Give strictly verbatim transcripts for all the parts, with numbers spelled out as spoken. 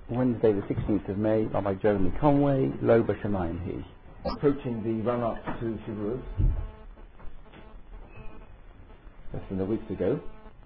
Wednesday the sixteenth of May, by Jeremy Conway, Lo B'Shamayim Hi. Approaching the run-up to Shavuos, less than a week to go,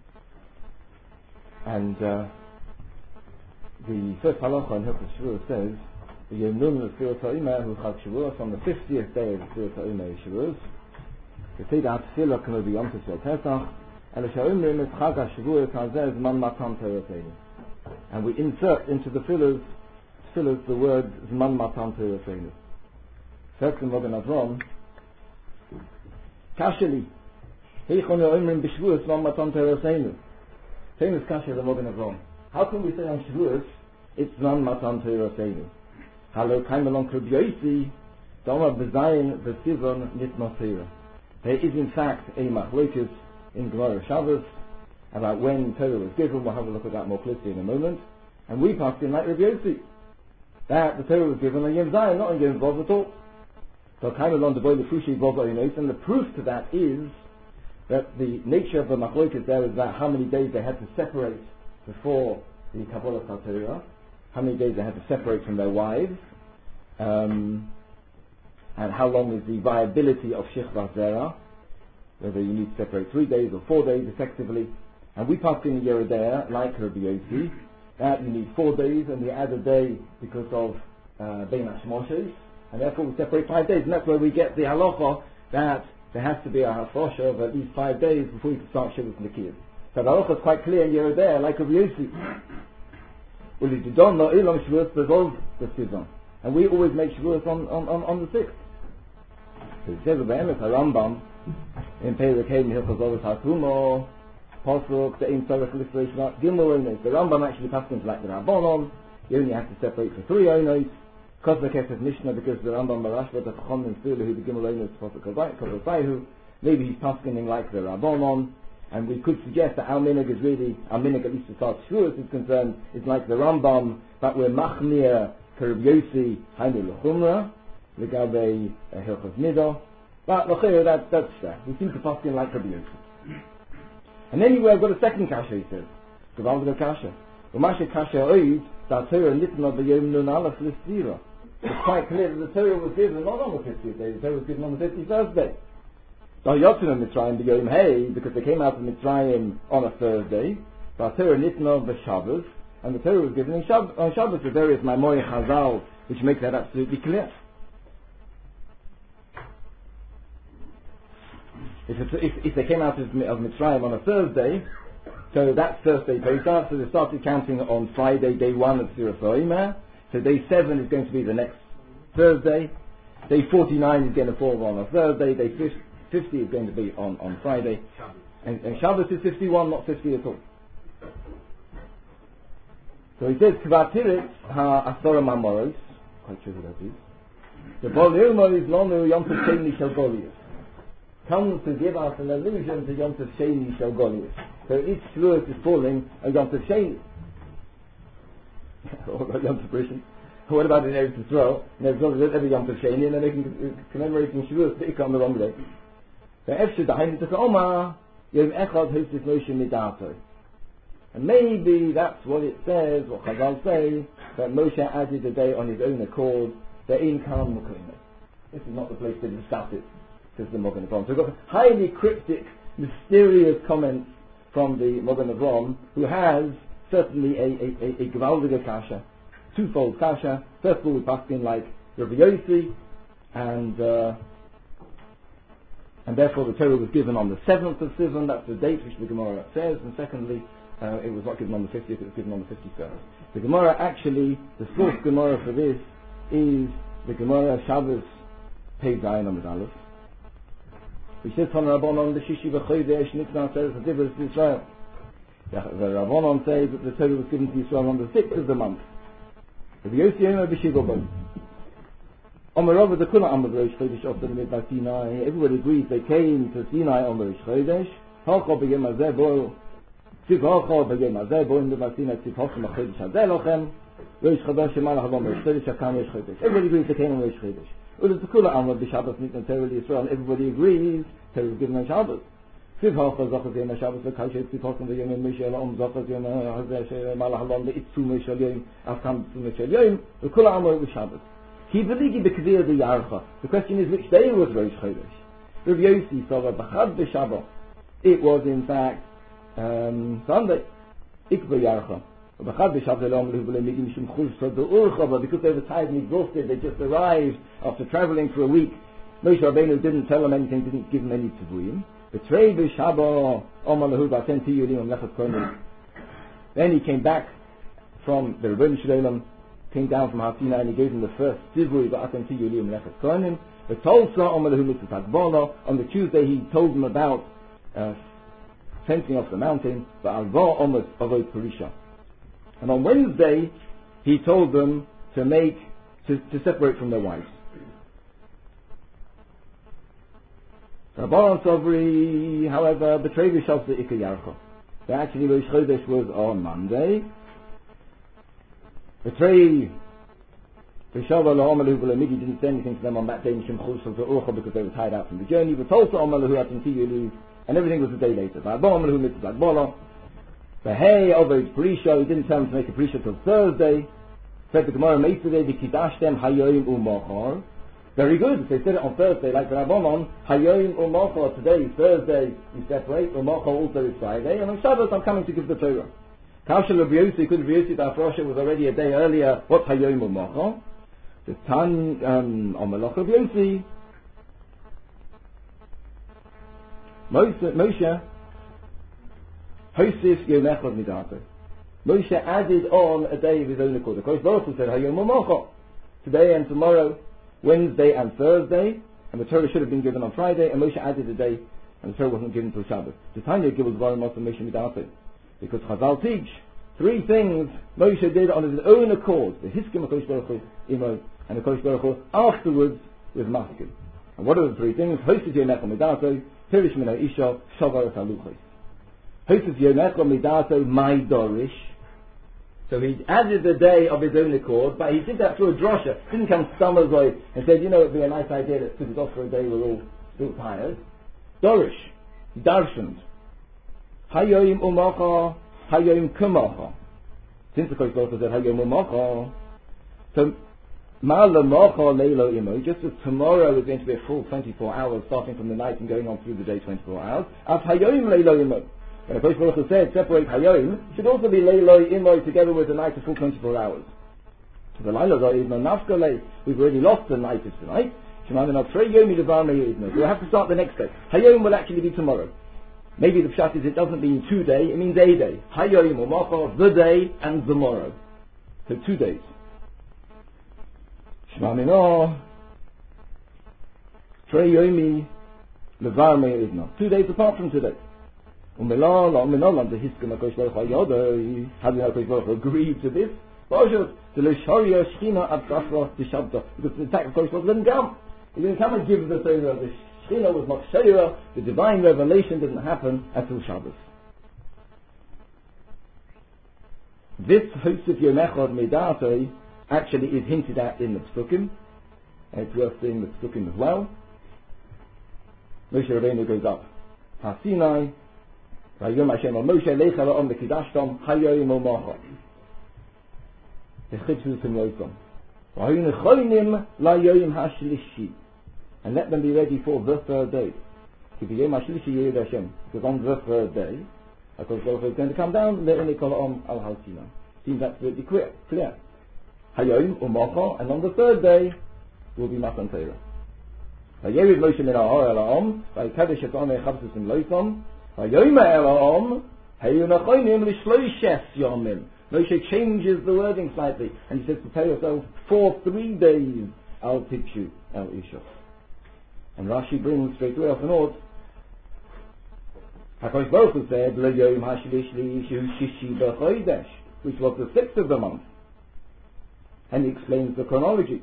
and uh, the first halacha in Hilchos Shavuos says, "Yom Nun L'Tfilas Ha'imah Hu Chag Shavuos." On the fiftieth day of the Tfilas Ha'imah is Shavuos. The Teidat Tefillah can be Yom Tov Shel Pesach, and the Sha'imrim is Chag HaShavuos Hazeh Zman Matan Torah. And we insert into the fillers, fillers the word Zman Matan Torah. First in Mogen Avram, Kasheli, Heichon Yoimrim B'Shavuos Zman Matan Torah. Famous Kasha the Mogen Avram. How can we say on Shavuos it's Zman Matan Torah? Hello, came along to B'Yosi, Doma B'Zayin B'Sivon Nitma Torah. There is in fact a machlokes in Gemara Shabbos about when Torah was given. We'll have a look at that more closely in a moment. And we passed in like Rabbi Yossi, that the Torah was given on Yom Zayin, not on Yom Vov at all. So kind of on the boy the Fushi Vov and the proof to that is that the nature of the machlokes there is that how many days they had to separate before the Kabbalah Torah, how many days they had to separate from their wives, um, and how long is the viability of Shechvat Zera, whether you need to separate three days or four days effectively. And we passed in a Yerodea, like Rabbi Yossi, that you need four days and you add a day because of Bein HaShmoshes, and therefore we separate five days. And that's where we get the halacha that there has to be a hafrosha of at least five days before you can start Shavuos and Nikiyah. So the halacha is quite clear in Yerodea, like Rabbi Yossi. And we always make Shavuos on, on, on, on the sixth. So it says about a Rambam in Perek Hey Hilchos Oros HaTruma Pasuk the Ein Tzarech L'Sreishvat Gimel Onos. The Rambam actually passes into like the Rabbanon. You only have to separate for three Onos. Because the Kesef Mishnah, because the Rambam Barashva the Chacham and Sula who the Gimel Onos Pasuk Kovasaihu. Maybe he's passing in like the Rabbanon. And we could suggest that our minig is really, our minig at least as far as Shavuos is concerned, is like the Rambam, but we're Machmir Kerb Yossi Hainu L'Chumra L'Gabe Hilchos Nidah. But l'chayr, that's that's that. We seem to pass in like Rabbi Yossi. And anyway, I've got a second kasha. He says, "Gavaldiga kasha. Umashe kasha oid that Torah nitna b'yom nun aleph l'sira." It's quite clear that the Torah was given not on the fiftieth day. The Torah was given on the fifty-first day. So Yotzim Mitzrayim b'yom hey, because they came out of Mitzrayim on a Thursday. But Torah nitna b'Shabbos, and the Torah was given on Shabbos. On Shabbos, the various Maimori Chazal, which make that absolutely clear. If, if, if they came out of, of Mitzrayim on a Thursday, so that's Thursday Pesach, so they started counting on Friday, day one of Tfilas Ha'imah. So day seven is going to be the next Thursday. Day forty-nine is going to fall on a Thursday. Day fifty is going to be on, on Friday. And, and Shabbos is fifty-one, not fifty at all. So he says, Kvatirit ha'asora mamoros, quite sure what that is. The Bol Yom is lonu Yom Tov Sheni Shel Goliath. Comes to give us an allusion to Yom Tov Sheni Shel Goliath. So each Shavuos is falling on Yom Tov Sheni. What about Yom Tov Rishon? What about in Eretz Yisrael? In Eretz Yisrael, every Yom Tov Sheni, and then they can commemorate in Shavuos, but on the wrong day. So Efshad Dahayin Teka'oma Yom Echad Hostis Moshe Midato. And maybe that's what it says, what Chazal say, that Moshe added a day on his own accord. Ve'in Karam Mukayim. This is not the place to discuss it. The Mogen Avram. So we've got highly cryptic, mysterious comments from the Mogen Avram, who has certainly a a, a, a Gvaldiga kasha, twofold kasha. First of all, we passed in like Rabbi Yossi, and uh, and therefore the Torah was given on the seventh of Sivan. That's the date which the Gemara says. And secondly, uh, it was not given on the fiftieth; it was given on the fifty-first. The Gemara actually, the source Gemara for this is the Gemara Shabbos Pei Zayin Amud Aleph. We said from Rabbanon the Shishi v'Chodesh Nitzna says the difference to Israel. The Rabbanon says that the Torah was given to Israel on the sixth of the month. The Yossi Yom B'Shiva Bo. Omerov the Kula Amar Rosh Chodesh Often Midbar Sinai. Everybody agrees they came to Sinai on Rosh Chodesh. Halcha B'Yom Hazeh Bo. Tziv Halcha B'Yom Hazeh Bo in Midbar Sinai. Tziv Halcha B'Chodesh Hazeh Lochem. Rosh Chodesh Shemalach Avon Rosh Chodesh Hakam Rosh Chodesh. Everybody agrees they came on Rosh Chodesh. Well, it's the Kula Amar B'Shabbos Nitna Torah Yisrael. Everybody agrees Torah was given on Shabbos. Tzivhocha Zochas Yom HaShabbos V'Kaishet Tzivhocha V'Yom Moshe Elam Zochas Yom HaZeh Malach Halom V'Itzu Moshe Yom Avkam Itzu Moshe Yom V'Kula Amor V'Shabbos. Ki V'ligi B'Kvir D'Yarcha. The question is, which day was Rosh Chodesh? Rav Yossi Sova B'Chad B'Shabbat. It was in fact um, Sunday. Ikva Yarcha. B'Chad B'Shabbat Elam Lehu V'Lemigi Mishum Chulsa D'Urcha. But because they were tired and exhausted, they just arrived after traveling for a week. Moshe Rabbeinu didn't tell them anything, didn't give them any tzivuyim. B'Trei B'Shabbat Omar Lehu B'Aten Tiyulim Amlechat Kohen. Then he came back from the Rebbeinu Shalom, came down from Har Sinai, and he gave them the first tzivui B'Aten Tiyulim Amlechat Kohen. The Tulsa Omar Lehu Mitzvah Takbala. On the Tuesday he told them about uh, fencing off the mountain. Ba'Alva Omar Avoid Perisha. And on Wednesday he told them to make to, to separate from their wives. Rabbanan Sovri, however, betrayed the Shavs the Ikka Yarcha. So actually Rosh Chodesh was on Monday. Betray the Shavah La'omalahu V'Lamidi didn't say anything to them on that day in Shem Chul Shavah Urcha because they were tired out from the journey. But also Omalahu Atin Tiyulu, and everything was a day later. Ba'Omalahu Mitzvah Bola. Behei Oved Perisha, he didn't tell them to make a Perisha till Thursday. Said the Gemara Meitzadeh V'Kidashtem Hayoim U'Machar. Very good. If they said it on Thursday, like the Rabbanon, Hayoim U'Machar, today is Thursday, you separate, U'Machar also is Friday, and on Shabbat I'm coming to give the Torah. Kashal Rabbi Yossi, could Rabbi Yossi Dafrosha was already a day earlier, what's Hayoim U'Machar? The Tan, um, on Malach Rabbi Yossi, Moshe, Hosif Yom Echad Midato. Moshe added on a day of his own accord. Of course, Baruch Hu said Hayoim U'Machar. Today and tomorrow, Wednesday and Thursday, and the Torah should have been given on Friday, and Moshe added a day, and the Torah wasn't given until Shabbat. The Tanya gives Varim also Moshe Midato, because Chazal teach three things Moshe did on his own accord: the Hiskim HaKodesh Baruch Hu Imo, and the Kodesh Baruch Hu afterwards with Maskim. And what are the three things? Hosed Yomecha Midato, Pirish Mino Isha, Shavar Haluchos. Hosed Yomecha Midato, my Dorish. So he added the day of his own accord, but he did that through a drosha. Didn't come Stamazoi and said, you know, it'd be a nice idea that put it off for a day, we're all still tired. Dorish, Darshaned. Hayoim U'Macha, Hayoim Kumacha. Since the Kodesh Baruch Hu said Hayoim U'Macha, so Ma'ala Macha Leilo Imo, just as tomorrow is going to be a full twenty-four hours, starting from the night and going on through the day twenty-four hours, as Hayoim Leilo Imo. When the Kodesh Baruch Hu said separate Hayoim, it should also be Leiloi Imoi together with the night of full twenty-four hours. The Leiloi is no Nafkale, we've already lost the night of tonight. Shemana Trei Yomi Devar Me'idno. We'll have to start the next day. Hayoim will actually be tomorrow. Maybe the pshat is it doesn't mean two day, it means a day. Hayoim or Macha, the day and tomorrow. So two days. Shemana Trei Yomi Devar Me'idno. Two days apart from today. Umelal, umelal, the Hiskim HaKodesh Baruch Hu Yodai. How did HaKodesh Baruch Hu agree to this? Because the L'Shoria Shechina Abdafra T'Shabta. Because the attack of HaKodesh Baruch Hu didn't come. He didn't come and give the Torah. The Shechina was not Sheira. The divine revelation didn't happen until Shabbos. This Hosef Yom Echad Medatoi actually is hinted at in the Psukim. And it's worth seeing the Psukim as well. Moshe Rabbeinu goes up Har Sinai. Vayom Hashem al Moshe lecha la'om v'kidashtom hayoim u'macha. V'chitzu t'myotom. V'hayu nechonim la'yoim ha'shlishi. And let them be ready for the third day. K'v'yom ha'shlishi yerid Hashem. Because on the third day, HaKadosh Baruch Hu is going to come down le'enei kol ha'om al Har Sinai. Seems absolutely clear. Clear. Hayoim u'macha, and on the third day will be Matan Torah. Vayerid Moshe min ha'or el ha'om, v'yikadosh et onei chavsus in loitom. Moshe changes the wording slightly, and he says, prepare yourself for three days I'll teach you El Isha. And Rashi brings straight away off the north, HaKadosh Baruch Hu said, L'yom ha'shlishi shishi b'chodesh, which was the sixth of the month. And he explains the chronology.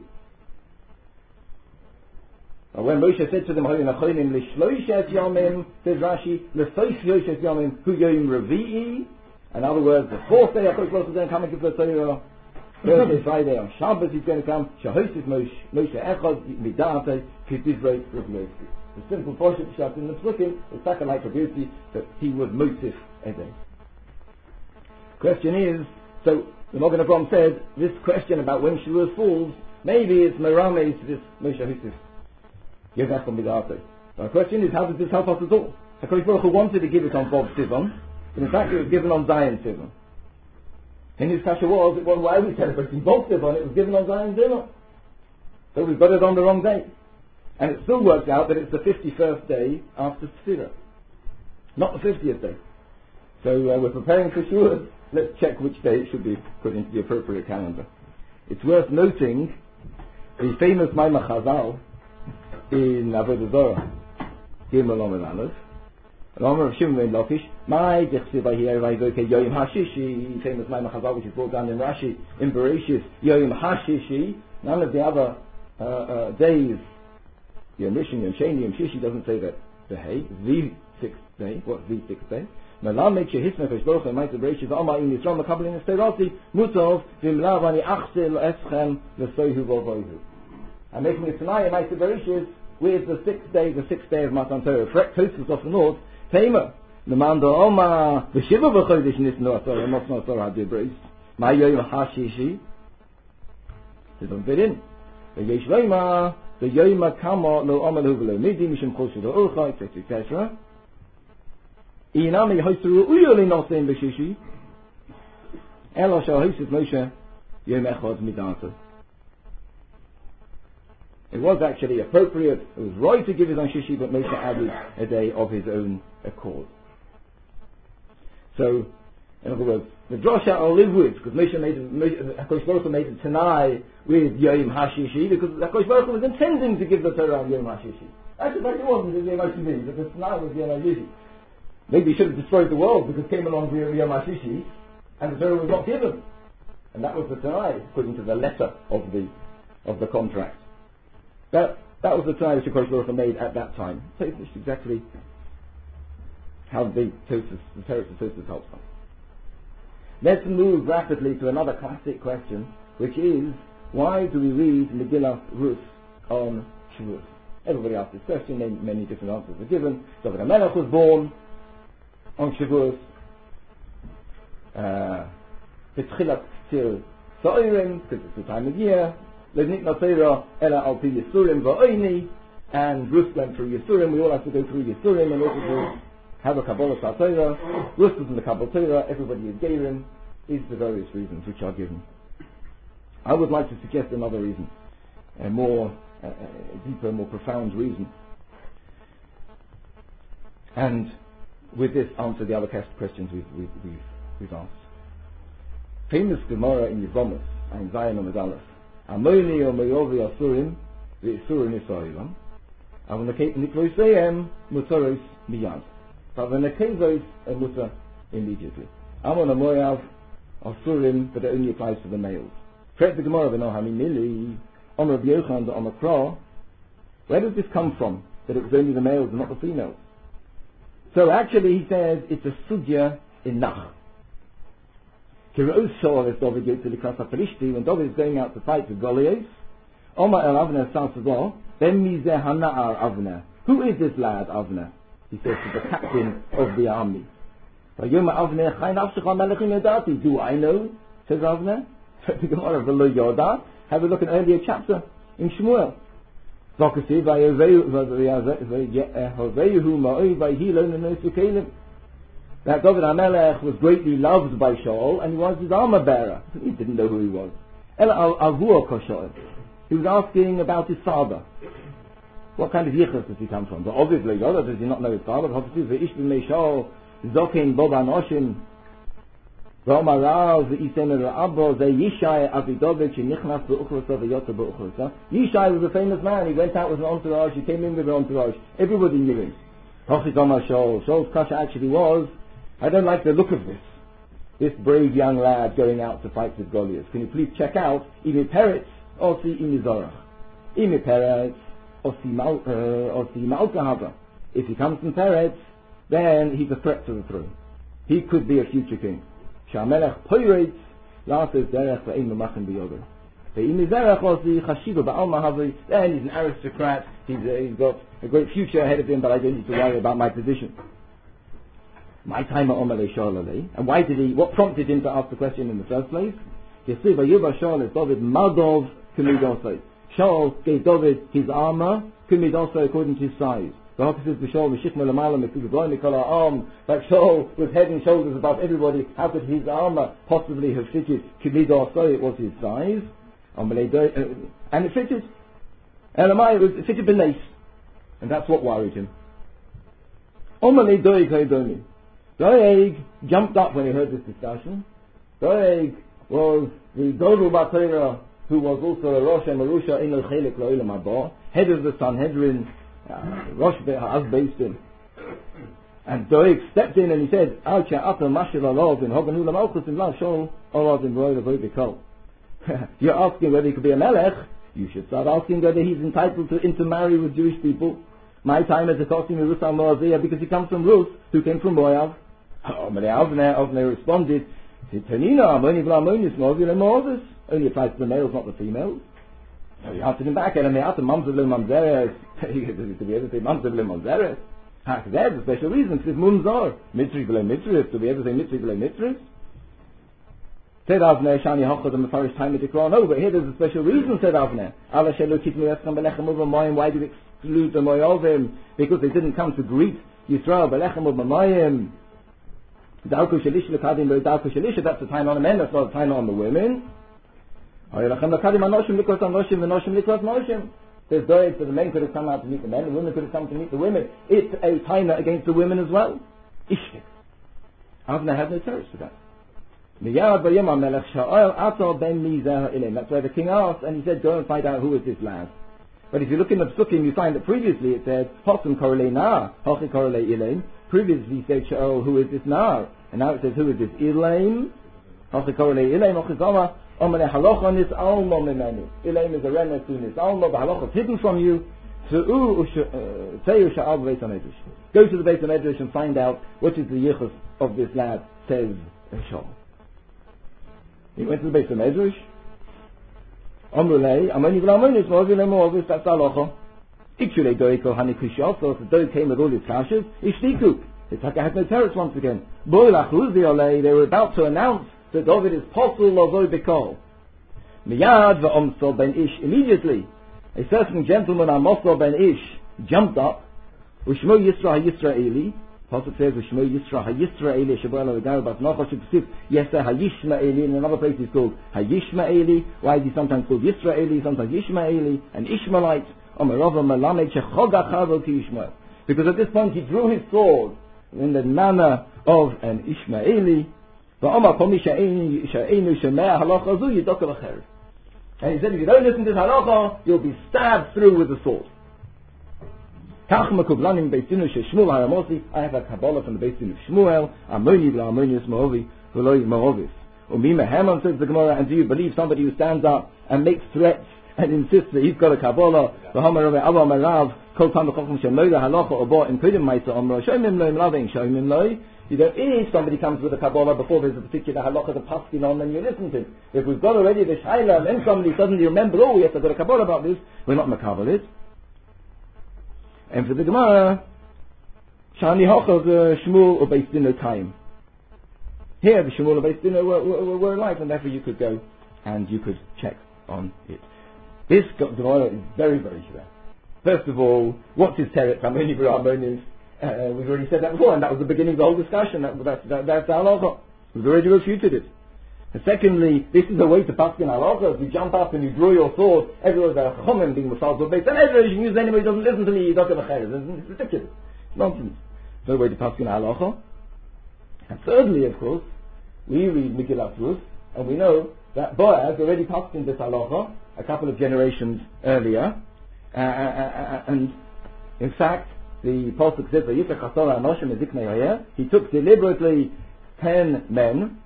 When Moshe said to them, Hayu nachonim l'shloishes yomim, says Rashi, l'sois yoshes yomim, hu yoim revi'i. In other words, the fourth day, HaKadosh Baruch Hu is going to come and give the Torah. Thursday, Friday, on Shabbos he's going to come. Shahosis Moshe Echad midate k'divrei Rav Yossi. the simple Poshet Pshat in the Psukim, the second like beauty that he was Motif Edeh. Question is, so the Magen Avraham said, this question about when Shavuos falls, maybe it's Merame to this Moshe Hussif. Yevachon Midate. The question is, how does this help us at all? HaKadosh Baruch Hu wanted to give it on Bob Sivan, but in fact it was given on Zion Sivan. And his kasha was, well, why are we celebrating Bob Sivan? It was given on Zion Sivan. So we've got it on the wrong day. And it still works out that it's the fifty-first day after Sefirah, not the fiftieth day. So uh, we're preparing for Shavuos. Let's check which day it should be put into the appropriate calendar. It's worth noting the famous Maimah Chazal in Avodah Zorah, Gimel Omer Aleph, and Omer of Shimon ben Lakish, my Dechsiva here, Vayvoke Yoyim Hashishi, famous Maimah Chazal which is brought down in Rashi, in Bereshis, Yoyim Hashishi, none of the other uh, uh, days, Yom Rishon, Yom Sheni, Yom Shishi doesn't say that the hay, the sixth day, what's the sixth day? Melamed shehisna feshlocha ma'aser bereishis Omar in Yisrael mekabelin esterati mutov v'imlav ani achsil eschem l'soihu v'ovoihu. I'm making a tonight in ma'aser bereishis with the sixth day, the sixth day of Matan Torah. Correct Tosfos of the north, Tamer. Nemando Omar v'shiva v'chodesh nisnu asor mosno asor hadibreis ma'yoyim hashishi. They don't fit in. V'yesh loima v'yoyim kamo lo omalu v'lo midi mishum choshu do'urcha et cetera. Inami hoisru uyoli nosein b'shishi. Elo shal hoisit Moshe yom echad midata. It was actually appropriate, it was right to give it on Shishi, but Moshe added a day of his own accord. So, in other words, the drasha I'll live with, because Moshe made HaKadosh Baruch Hu made it Tanai with Yom HaShishi, because HaKadosh Baruch Hu was intending to give the Torah on Yom HaShishi. Actually, but it wasn't Yom HaShishi, but the Tanai was Yom HaShishi. Maybe he should have destroyed the world because it came along with Yom HaShishi, and the Torah was not given. And that was the Tanai, according to the letter of the of the contract. That that was the Tanai which HaKadosh Baruch Hu made at that time. So it's exactly how the Tosfos, the Teretz of Tosfos helps us. Let's move rapidly to another classic question, which is, why do we read Megillah Ruth on Shavuos? Everybody asks this question, many, many different answers are given. David HaMelech was born on Shavuos. Petchilat Tzir Sa'irim, because it's the time of year. Levnit Nasera Ela Alpi Yisurim Va'oini, and Ruth went through Yisurim. We all have to go through Yisurim in order to have a Kabbalah Torah. Ruth was in the Kabbalah Torah. Everybody is Geirim. These are the various reasons which are given. I would like to suggest another reason, a more a, a deeper, more profound reason, and with this answer the other questions we've we've we've, we've asked. Famous Gemara in Yevamos, in Zion Amud Aleph. Amoni o Meyovi Asurim ve'Isurim Yisraelim. Avonakei Nikloisayim Mutaros Miyad. Avonakei Muta immediately. Amon Amoyav Asurim, but it only applies to the males. Correct the Gemara v'Nohami Mili Omer B'Yochanan the Omer Kra. Where does this come from? That it was only the males and not the females? So actually he says it's a sugya in Nach. When David is going out to fight with Goliath, Omar el Avner Salsazor, then Mizeh Hana'ar Avner. Who is this lad, Avner? He says to the captain of the army. Do I know? Says Avner. Have a look at an earlier chapter in Shmuel. That David HaMelech was greatly loved by Shaul, and he was his armor bearer. He didn't know who he was. He was asking about his father. What kind of yichus does he come from? But obviously, God, does he not know his father? Obviously, Shaul, Zokin, Boban, Oshin, Yishai was a famous man. He went out with an entourage. He came in with an entourage. Everybody knew him. Shaul's kasha actually was, I don't like the look of this. This brave young lad going out to fight with Goliath. Can you please check out Imi Peretz or Si Imi Zorach? Imi Peretz or Si Malkahava. If he comes from Peretz, then he's a threat to the throne. He could be a future king. Shamelech Poiretz, Lasses Derech Ve'im Mamachim B'Yoder. Then he's an aristocrat. He's, uh, he's got a great future ahead of him, but I don't need to worry about my position. My time at Omale Shalale. And why did he, what prompted him to ask the question in the first place? David Madov Kumidosai. Shaul gave David his armor, Kumidosai, according to his size. Like Shaul was head and shoulders above everybody. How could his armor possibly have fitted Kumidosai? It was his size. And it fitted. Elamai, it fitted Benes. And that's what worried him. Omale Doeg Haidoni. Doeg jumped up when he heard this discussion. Doeg was the Godel Batera, who was also a Rosh Marusha in Chelik Lo'ilam Haba, head of the Sanhedrin, Rosh Be'az. And Doeg stepped in and he said, Alcha Ata Mashir Alov in Hoganula Malchus in La Shol Olav in Roy Bikol. You're asking whether he could be a Melech. You should start asking whether he's entitled to intermarry with Jewish people. My time as a Kosim Rus al Moaziyah, because he comes from Rus, who came from Moav. Oh, but Avner responded, Tanina, Amoni Vlamonis, Moavir and Moses. Only applies to the males, not the females. So he answered him back, and I mean, Mamzer Lim Mamzeres. To be able to say Mamzer Lim Mamzeres. There's a special reason, because it's Munzor. Mitzri below Mitzri, to be able to say Mitzri below Mitzri. Said Avner, Shani Hochad and Mefarish time with the Quran. Oh, but here there's a special reason, said Avner. Allah Shelu Kitmu Escham Belechem Uva Mayim. Why did you exclude the Moyovim? Because they didn't come to greet Yisrael Belechem Uva Mayim. Dauku Shalish Lekadim Dauku Shalish. That's the time on the men, that's not the time on the women. Hayelachem Lekadim Anoshim Likos Anoshim Anoshim Likos Anoshim. There's Doeg, so the men could have come out to meet the men, the women could have come to meet the women. It's a time against the women as well. Ishtik. Avner had no terrors for that. That's why the king asked, and he said, go and find out who is this lad. But if you look in the Psukim, you find that previously it said, Hosim Korele Nar, Hochi Korele Ilaim. Previously it said, oh, who is this Nar? And now it says, who is this Ilaim? Hochi Korele Ilaim, Hochi Zoma, Omane Halocha Nis Almo Memeni. Ilaim is a remnant to Nis Almo, the Halocha is hidden from you. Go to the Beit HaMedrash and find out what is the yichus of this lad, says Shaul. He went to the Beit HaMedrash. Amrulei, Amoni Vlamonis, Moavile Moavis, that's Halacha. Ikshule Doiko Hanikushov, so the Doeg came with all his kashas. Ishtiku. It's like I had no terrors once again. Boilachruzi Olei, they were about to announce that David is Posel of Oibikol. Miyad Va'omso Ben Ish, immediately, a certain gentleman, Amosel Ben Ish, jumped up. Ushmo Yisra HaYisraeli. Pasuk says, Ushmo Yisra HaYisraeli, Shabuel HaGar, but not Hashuk yes, HaYishmaeli, in another place he's called HaYishmaeli. Why is he sometimes called Yisraeli, sometimes Yishmaeli, an Ishmaelite? Because at this point he drew his sword in the manner of an Ishmaeli. And he said, if you don't listen to this halacha, you'll be stabbed through with the sword. I have a Kabbalah from the Beis Din of Shmuel. Amoni v'Amonius Moavi v'Loi Moavis. Umima Haman, says the Gemara, and do you believe somebody who stands up and makes threats and insists that he's got a Kabbalah? V'Hamar Rabbi Abba Marav Kol Tam B'Chochem Shem Lo Halacha Obo in Kudim Ma'isa Omro Shomim Lo Imlaving Shomim Lo. You don't, if somebody comes with a Kabbalah before there's a particular halacha to paskin on, then you listen to him. If we've got already the Shaila, and then somebody suddenly remember, oh yes, I've got a Kabbalah about this, we're not makabel it. And for the Gemara, Shani Hochel the Shmuel or Beis Din time. Here the Shmuel or Beis Din were, were, were alive, and therefore you could go and you could check on it. This Gemara is very, very clear. First of all, what's his teretz? Amoni v'Amonius. Uh, we've already said that before, and that was the beginning of the whole discussion. That, that, that, that's halacha. We've already refuted it. And secondly, this is a way to paskin halacha. If you jump up and you draw your sword, everyone's a chomim being masal for base, and everyone you can use anybody who doesn't listen to me, you don't have a cheres. It's ridiculous. Nonsense. No way to paskin halacha. And thirdly, of course, we read Megillat Ruth, and we know that Boaz already paskin this halacha a couple of generations earlier, uh, uh, uh, and in fact, the Pasuk says, he took deliberately ten men,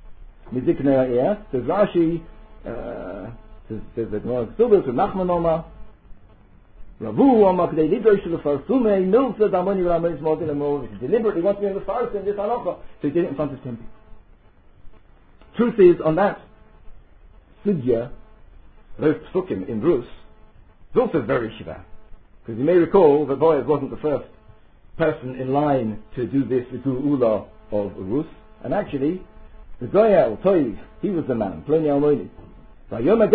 says Rashi, uh, says the Gemara Ksubah, says Nachman Omar, Ravu Omar, they deliberately wants to be in the forest in this halacha, so he did it in front of ten people. Truth is, on that sugya, those psukim in Rus, is also very shiva. Because you may recall that Boaz wasn't the first person in line to do this Geula of Rus, and actually, the Goyal, Toiv, he was the man, Pliny Almoni. I can't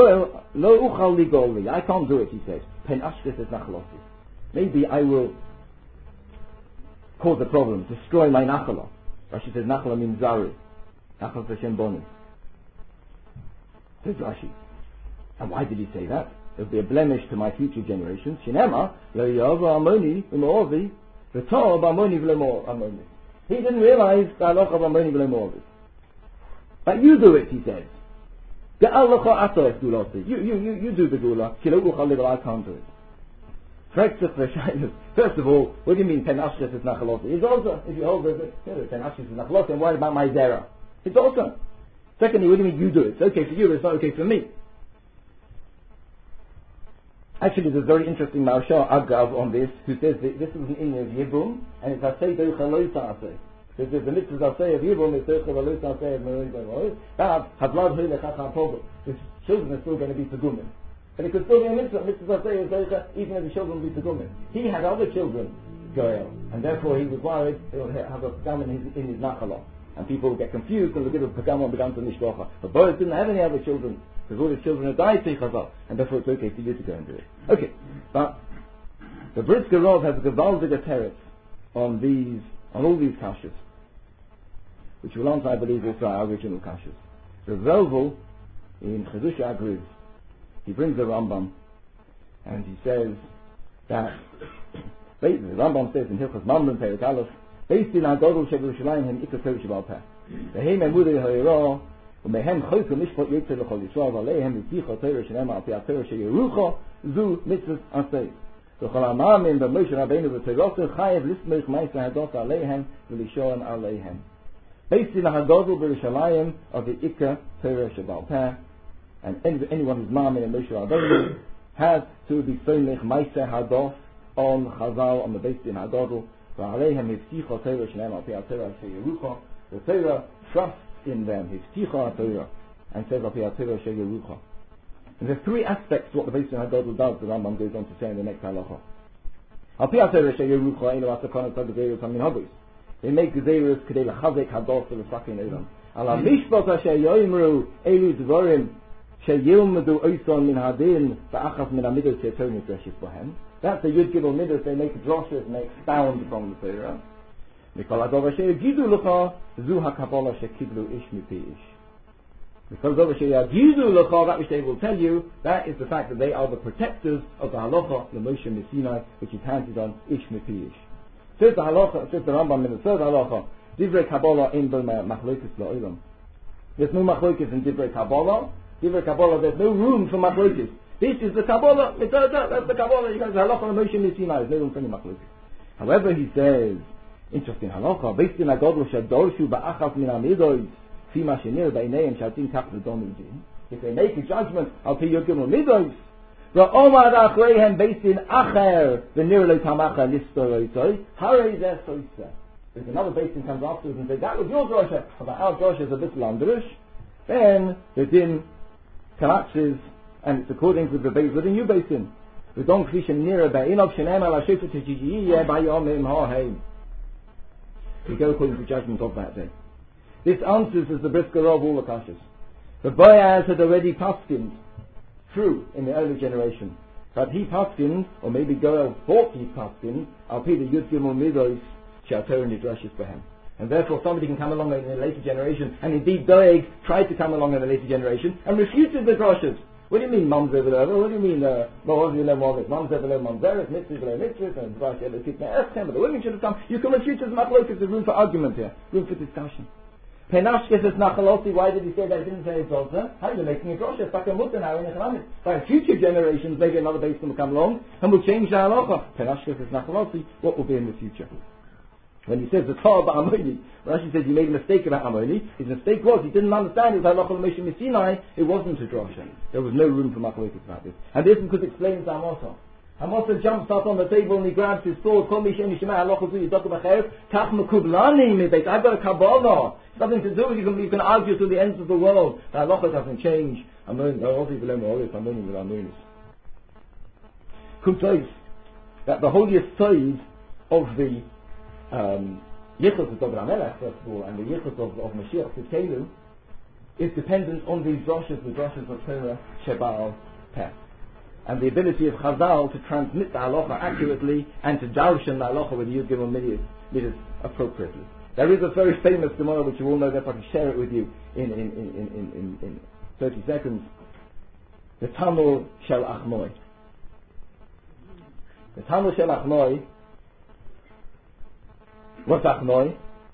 do it, he said. Pen Ashkes is Nachalosi. Maybe I will cause a problem, destroy my Nachala. Rashi says Nachala means Zaru. Nachal Hashem Boni. Says Rashi. And why did he say that? It will be a blemish to my future generations. Shinema, Lo Yava Amoni, Umovi, the Torah Amoni V'Lemor Amoni. He didn't realize the halacha of Amoni V'Lemor. But you do it, he said. You, you, you, you do the gula. I can't do it. First of all, what do you mean Penashkes is Nachalosi? It's also, if you hold the Penashkes is Nachalosi, and what about my Zera? It's also. Secondly, what do you mean you do it? It's okay for you, it's not okay for me. Actually, there's a very interesting Maharsha Agav on this, who says that this is an Inyan of Yibum, and it's Asay Deucha Lo Ta'aseh. Because there's the mitzvahs Asay of Yibum, it's Deucha Lo Ta'aseh of Meroi B'Roi. That, Hadlad Hu Lechacham Pogo. His children are still going to be Pegumim. But it could still be a mitzvah, mitzvahs Asay of Deucha, even if the children will be Pegumim. He had other children, Goel, and therefore he was worried he would have a Pegam in his, in his Nachala. And people would get confused and would give a Pegam and began to Nishlocha. But Boaz didn't have any other children. Because all his children had died to Chazal, and therefore it's okay for you to go and do it. Okay, but the Brisker Rov has a Gevaldiger teretz on these, on all these kashas, which will answer, I believe, also our original kashas. The Zelvel in Chedush Agriz, he brings the Rambam, and he says that the Rambam says in Hilchos Mamlin Perek Aleph, based in Agodol Shebushalayim Hem Ikar Torah Shabal Peh, the Heim Emudei Ha'irah. ומהם חויכו משפט יצא לכל ישראל ועליהם הבטיחו תורה שנאמר על פי התורה שירוחו זו מצוות עשה וכל המאמין במשה רבינו ותורתו חייב לסמוך מעשה הדות עליהם ולשעון עליהם. Based in הגודל בירושלים of the Ikar Torah שבעל פה, and anyone who's מאמין in Moshe Rabbeinu has to be סומך מעשה הדות on Chazal, on the based in הגודל ועליהם הבטיחו תורה שנאמר על פי התורה שירוחו. The Torah trusts in them, his ticha Torah, and says Al Pi Torah Sheyerucha. And there's three aspects to what the Beis Din HaGadol does. The Rambam goes on to say in the next halacha. Al Pi Torah Sheyerucha Einu Asakon Tzad Gezeiros Hamin Hagos. They make Gezeiros Kedei Lachazek Hados V'Sakin Elam. Al HaMishpat Asher Yoimru Elu Dvorim Sheyilmedu Oison Min Hadin V'Achas Min HaMidos Shetor Nidreshes Bohem. That's the Yud Gimel Midos. They make droshes and they expound from the Torah. Mikol Adov Asher Yigidu L'cha Zu HaKabbalah Shekiblu Ish Mipi Ish. Because Adov Asher Yigidu L'cha, that which they will tell you, that is the fact that they are the protectors of the halacha, the Moshe Sinai, which is handed on Ish Mipi Ish. Says the halacha, says the Rambam in the third halacha, Divrei Kabbalah in Bo Machlokes La'olam. There's no Machlokes in Divrei Kabbalah. Divrei Kabbalah, there's no room for Machlokes. This is the Kabbalah, that's the Kabbalah, you guys, the halacha of Moshe Sinai, there's no room for any Machlokes. However, he says, interesting halacha, based in Agodol Shadorshu Ba'achas Min HaMidos Fima Shenir Ba'inayim Shatin Kach V'Domidin. If they make a judgment, Al Pi Yud Gimel Midos, V'Omad Achreihem based in Acher V'Nir Lo Tamacha Listo Roitoi Harei Zeh Soitze. There's another based in comes afterwards and says that was your drosha, but our drosha is a bit landerish. Then the din collapses, and it's according to the base within you based in. V'Dom Kvishem Nira Ba'inov Shenem Al Hashefet Tejiyiyeh Ba'yomim Ha'heim. We go according to the judgment of that day. This answers as the brisker of all the kashas. The Boaz had already paskined through in the early generation, but he paskined, or maybe Goel thought he paskined, Al Pi the Yud Gimel Midos She'ator Nidrashes Behem. And therefore somebody can come along in a later generation, and indeed Doeg tried to come along in a later generation and refuted the droshes. What do you mean mamzer v'lo? What do you mean mo'oz v'lo mo'oz? Mamzer v'lo mamzeres, mitzvah v'lo mitzvah, and drash v'lo kitnei eschem, but the women should have come. You can refute as machlokes. There's room for argument here, room for discussion. Penashkes is nachalosi. Why did he say that? He didn't say it's also. How are you making a drosha? It's like a mutter now in economics. By future generations, maybe another base will come along and will change the halacha. Penashkes is nachalosi. What will be in the future? When he says the Torah about Amoni, Rashi says he made a mistake about Amoni. His mistake was he didn't understand it was halacha l'Moshe Sinai. It wasn't a drosha. There was no room for machlokes about this. And this could explain Zamosa. Hamasa jumps up on the table and he grabs his sword. I've got a Kabbalah. It's nothing to do with you can, you can argue to the ends of the world. The halacha doesn't change. That the holiest side of the um, Yichus of David HaMelech, first of all, and the Yichus of, of Mashiach Tzidkenu, is dependent on these droshes, the droshes of Torah Sheba'al Peh. And the ability of Chazal to transmit the halacha accurately and to darshan the halacha with Yud Gimel Midas appropriately. There is a very famous Gemara which you all know, that I can share it with you in, in, in, in, in, in thirty seconds. The Tamil Shel Achnoi. The Tamil Shel Achnoi, what's Achnoi?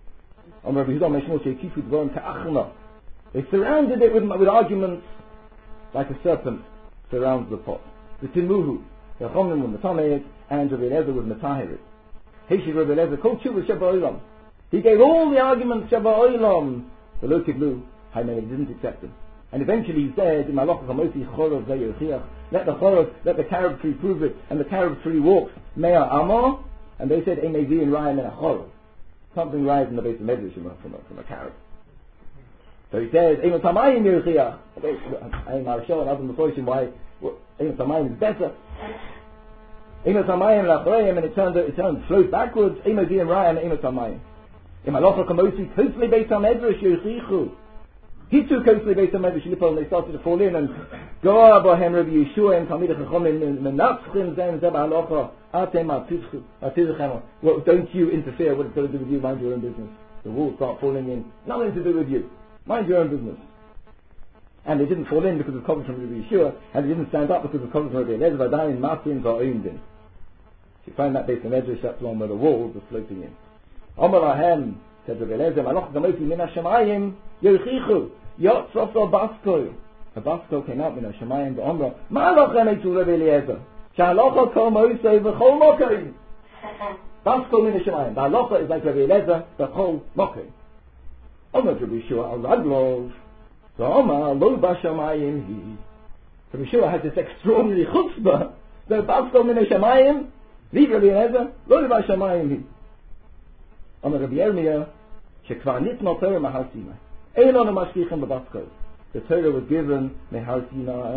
They surrounded it with, with arguments like a serpent surrounds the pot. The Timuhu, the Chomim with Metamed, and Rabbi Eliezer with Metahirit. Heishi Rabbi Eliezer called Tshuva Sheba Olam. He gave all the arguments Sheba Olam. The Lo Kiblu, Haimeni didn't accept them. And eventually he said, let the chorov, let the carob tree prove it, and the carob tree walks. Mea Amor, and they said, Emevi and Ryan and a chorov. Something rises in the base of Medrash from a, from a, from a carob. So he says, Eimot Hamayim Yeruchiach. I'm Arshon, and other Mephoshim, why Eimot Hamayim is better. Eimot Hamayim Lachreim, and it turns, it turns, flows backwards. Emevi and Ryan, Eimot Hamayim. Imalocha Kamosi, Kosli Beit HaMedrash Yeruchichu. He too closely based on Medrash Lippol, and they started to fall in and go Abahem Rabbi Yeshua and Talmidei Chachamim Menafchim Zem Zeb Halacha Atem Atizchem. Well, don't you interfere. What it's got to do with you? Mind your own business. The walls start falling in. Nothing to do with you. Mind your own business. And they didn't fall in because of comments from Rabbi Yeshua, and they didn't stand up because of comments from Rabbi Eliezer. Vadayin Masin Va'oimdin. If you find that based on Medrash, that's one where the walls are sloping in. Amar Lahem said Rabbi Eliezer, Malach Gamosi Min HaShamayim Yerchichu. Yot Soso Basko. A Basko came out Min HaShamayim V'Omra. Malachem Eitu Rabbi Eliezer. Sha'alocha Kol Moisei V'Chol Mokim. Basko Min HaShamayim. The halacha is like Rabbi Eliezer, V'Chol Mokim. Omar Rabbi Yeshua Al Radlov. So Omar Lo B'Shamayim Hi. Rabbi Yeshua has this extraordinary chutzpah. The Basko Min HaShamayim. Leave Rabbi Eliezer. Lo B'Shamayim Hi. Omar Rabbi Yirmiyah, Shekvar Nitno Torah Mahar Sinai. Eilon Mashkichim B'Basko. The Torah was given Mahar Sinai.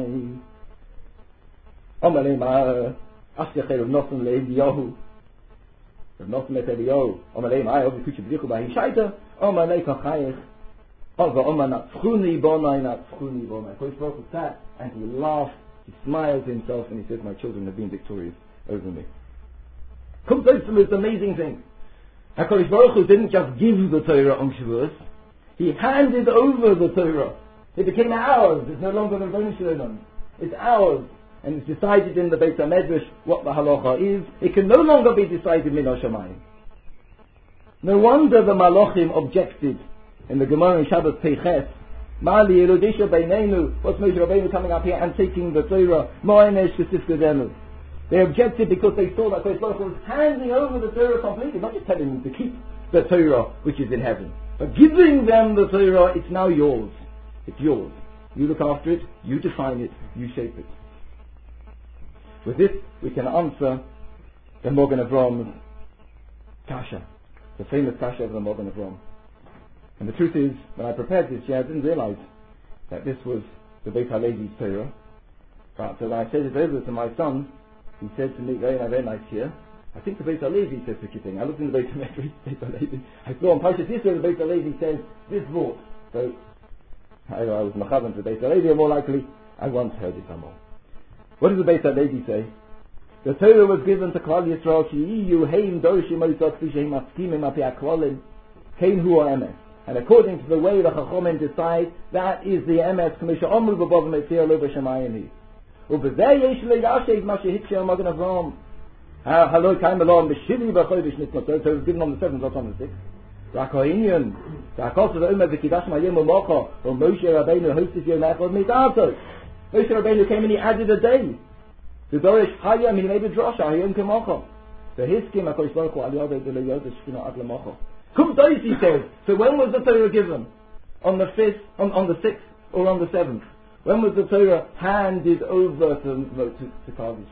Omar Leimah, Ashkecher of Noson Le'Eliyahu. Of Noson Le'Eliyahu. Omar Leimah, Ovi Kuchi B'Dichu B'Hi Shaita. Omar Leikach Chayich. Omar Omar Natzchuni Bonai Natzchuni Bonai. So he spoke sat and he laughed, he smiled to himself, and he said, my children have been victorious over me. Comes out to this amazing thing. HaKadosh Baruch Hu didn't just give the Torah on Shavuos, He handed over the Torah. It became ours. It's no longer the Rebbeinu Shalom. It's ours. And it's decided in the Beit HaMedrash what the halacha is. It can no longer be decided min hashamayim. No wonder the Malachim objected in the Gemara in Shabbat Peiches. Mali Elodisha Beinenu. What's Moshe Rabbeinu coming up here and taking the Torah? Mo'enesh Kesifkedenu. They objected because they saw that Kodesh Baruch Hu was handing over the Torah completely, not just telling them to keep the Torah which is in heaven, but giving them the Torah. It's now yours. It's yours. You look after it, you define it, you shape it. With this, we can answer the Mogen Avram's Kasha, the famous Kasha of the Mogen Avram. And the truth is, when I prepared this year, I didn't realize that this was the Beit HaLevi's Torah. But when I said it over to my son, he said to me, very, very nice here, I think the Beit HaLevi says such a thing. I looked in the Beit HaMedrash, Beit HaLevi. I saw on Parshas Yisro, the Beit HaLevi says, this vort. So, I, I was Mechavan to the Beit HaLevi, or more likely, I once heard it somewhere. What does the Beit HaLevi say? The Torah was given to Klal Yisrael, She'iyu heim dorshim oisot k'fi she'im askimim api ha'klolim, kein hu ha'emes. And according to the way the Chachomim decide, that is the emes, k'misha omru b'bov metzir lo b'shamayim hi. ובזה יש לישב מה שהציע מגן אברהם. הלא קיים אלוהים בשבעי בחודש נתנתו, so it was given on the seventh, not on the sixth. רק העניין, והכל שזה אומר וקידש מהים ומוחו, ומשה רבינו הוסיף יום אחד מדעתו. Moshe Rabbeinu came and he added a day. The Dorish Hayam, he made a drasha, Hayam Kemocho. So his skim, HaKadosh Baruch Hu, Aliyah de Le'yod Shkina Ad Lemocho. Kum Dois, he says. So when was the Torah given? On the fifth, on, on the sixth, or on the seventh? When was the Torah handed over to, to, to Klal Yisrael?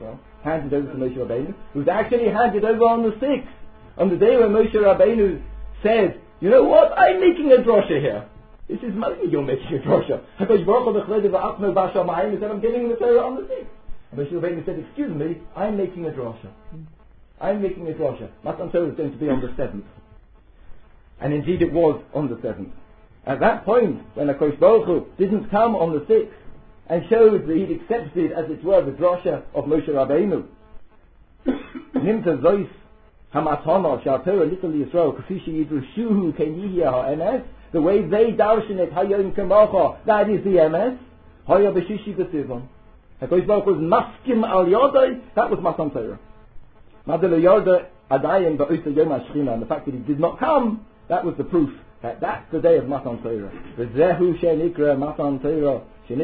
handed over to Moshe Rabbeinu. It was actually handed over on the sixth, on the day when Moshe Rabbeinu said, you know what, I'm making a drosha here. This is money you're making a drosha. HaKadosh Baruch Hu said, I'm giving the Torah on the sixth. And Moshe Rabbeinu said, excuse me, I'm making a drosha. I'm making a drosha. Matan Torah is going to be on the seventh. And indeed it was on the seventh. At that point, when HaKadosh Baruch Hu didn't come on the sixth, and showed that he'd accepted, as it were, the drosha of Moshe Rabbeinu. Nimta Zois Hamatana Sha'Torah Little Yisrael Kafishi Yidrushuhu Kenyiya HaEmes. The way they darshan it Hayom Kamacha, that is the M S. Haya Beshishi B'Sivon. HaKadosh Baruch was Maskim Al Yodai. That was Matan Torah. Madel Yoda Adayim Ba'usa Yom HaShechina. And the fact that he did not come, that was the proof that that's the day of Matan Torah. V'zehu she'nikra Matan Torah. That's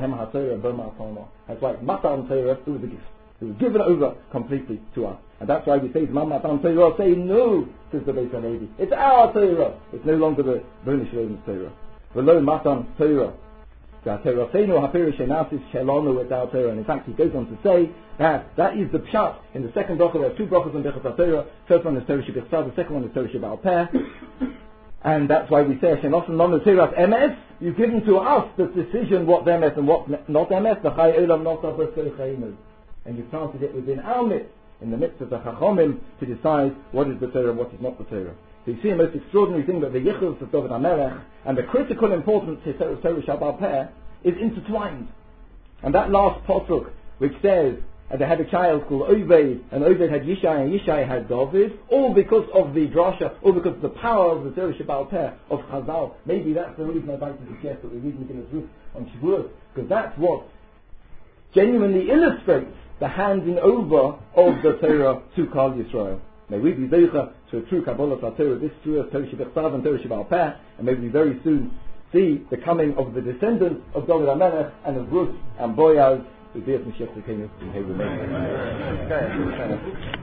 why Matan Torah, it was a gift. It was given over completely to us. And that's why we say, Matan Torah, say no, says the Beis HaLevi. It's our Torah. It's no longer the Bnei Shlomo's Torah. V'lo Matan Torah. It's our Torah. And in fact, he goes on to say that that is the pshat in the second bracha. There are two brachas in Birchas HaTorah. First one is Torah Shebichsav, the second one is Torah Sheba'al Peh. And that's why we say, Hashem Osam Lanu Tiras M S, you've given to us the decision what M S and what not M S, the Chai Olam Nota B'Serecheinu. And you planted it within our midst, in the midst of the Chachomim, to decide what is the Torah and what is not the Torah. So you see a most extraordinary thing that the Yichus of David HaMelech and the critical importance of Torah Sheba'al Peh is intertwined. And that last posuk, which says, and they had a child called Oved, and Oved had Yishai, and Yishai had David, all because of the drasha, all because of the power of the Torah Sheba'al Peh of Chazal. Maybe that's the reason I'd like to suggest that we read Megillas Ruth on Shavuot, because that's what genuinely illustrates the handing over of the Torah to Kal Yisrael. May we be zeicha to a true Kabbalah Torah, this true Torah Shebichsav and Torah Sheba'al Peh, and may we very soon see the coming of the descendants of David HaMelech and of Ruth and Boaz. We be at Mashiach Tzidkenu in Hebrew.